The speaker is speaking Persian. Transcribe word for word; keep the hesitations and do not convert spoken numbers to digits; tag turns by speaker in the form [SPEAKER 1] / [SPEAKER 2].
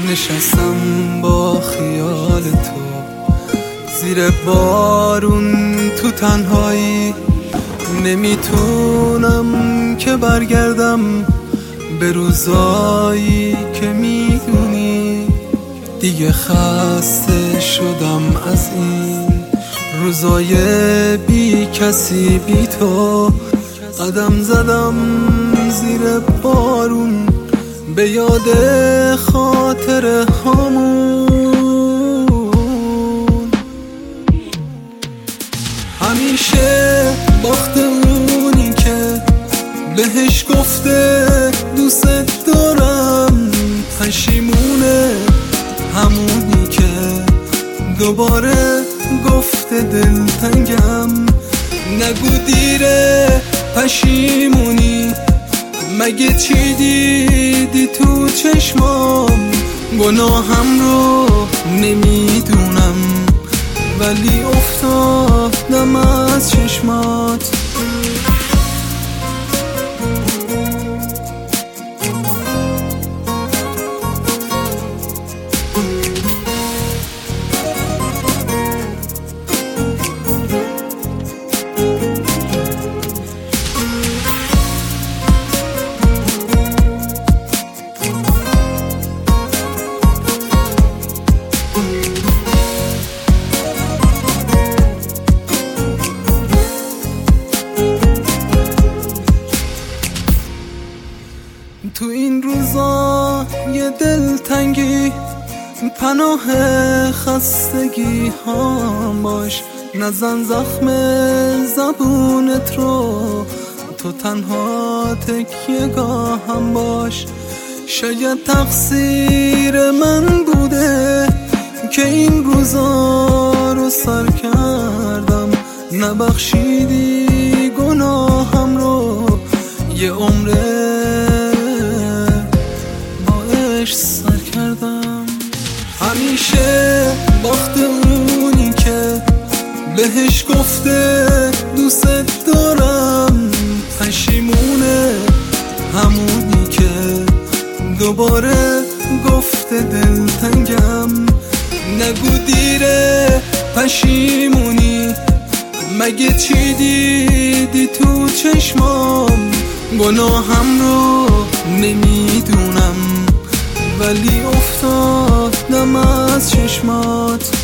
[SPEAKER 1] نشستم با خیال تو زیر بارون تو تنهایی، نمیتونم که برگردم به روزایی که میدونی دیگه خسته شدم از این روزای بی کسی بی تو. قدم زدم زیر بارون به یاد خاطر هامون، همیشه باخت اونی که بهش گفته دوست دارم، پشیمونه همونی که دوباره گفته دلتنگم. نگو دیره پشیمونی، مگه چی دیدی تو چشمام؟ گناهم رو نمیدونم ولی افتادم از چشمات. تو این روزا یه دلتنگی پناه خستگی هم باش، نزن زخم زبونت رو، تو تنها تکیه‌گاه هم باش. شاید تقصیر من بوده که این روزا رو سر کردم، نبخشیدی گناهم رو، یه عمره سر کردم. همیشه باخت اونی که بهش گفته دوست دارم، پشیمونه همونی که دوباره گفته دلتنگم. نگو دیره پشیمونی، مگه چی دیدی تو چشمام؟ گناهم رو نمیدونم ولی افتادم از چشمات.